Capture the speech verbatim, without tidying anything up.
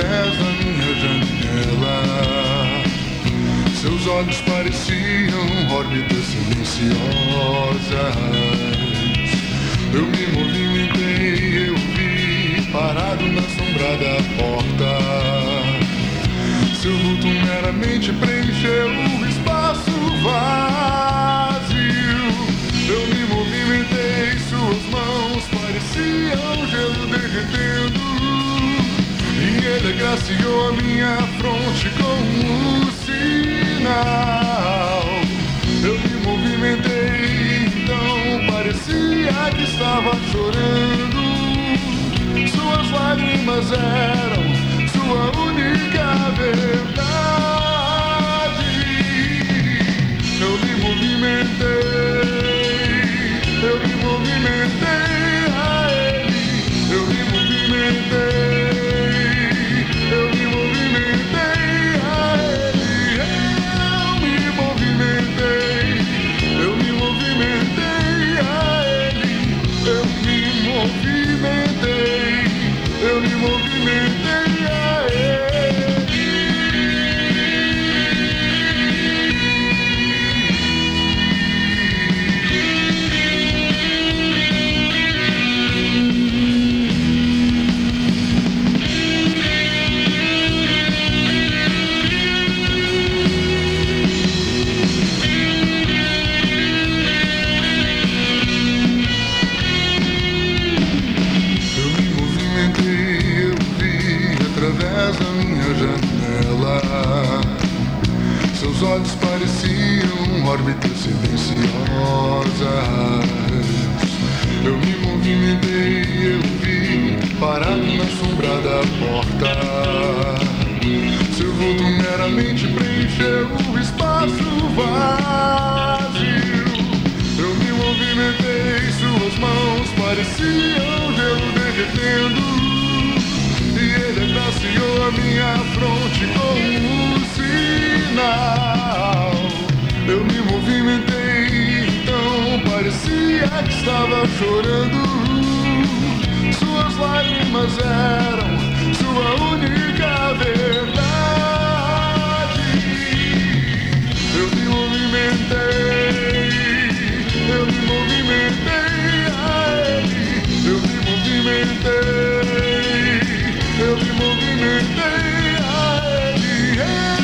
através da minha janela. Seus olhos pareciam órbitas silenciosas. Eu me movimentei, eu vi parado na sombra da porta. Seu vulto meramente preencheu o espaço vazio. Eu me movimentei, suas mãos pareciam gelo derretendo. E ele agraciou a minha fronte com um sinal. Eu me movimentei, então parecia que estava chorando. Suas lágrimas eram sua única verdade. Eu me movimentei, eu me movimentei a ele. Eu me movimentei, eu me movimentei a ele. Eu me movimentei, eu me movimentei a ele. Eu me movimentei, eu me movimentei a da minha janela. Seus olhos pareciam órbitas silenciosas. Eu me movimentei, eu vi parado na sombra da porta. Seu vulto meramente preencheu o espaço vazio. Eu me movimentei, suas mãos pareciam gelo derretendo. E ele agraciou a minha fronte com um sinal. Eu me movimentei, então parecia que estava chorando. Suas lágrimas eram sua única verdade. Eu me movimentei, eu me movimentei a ele. Eu me movimentei, eu me movimentei a ele.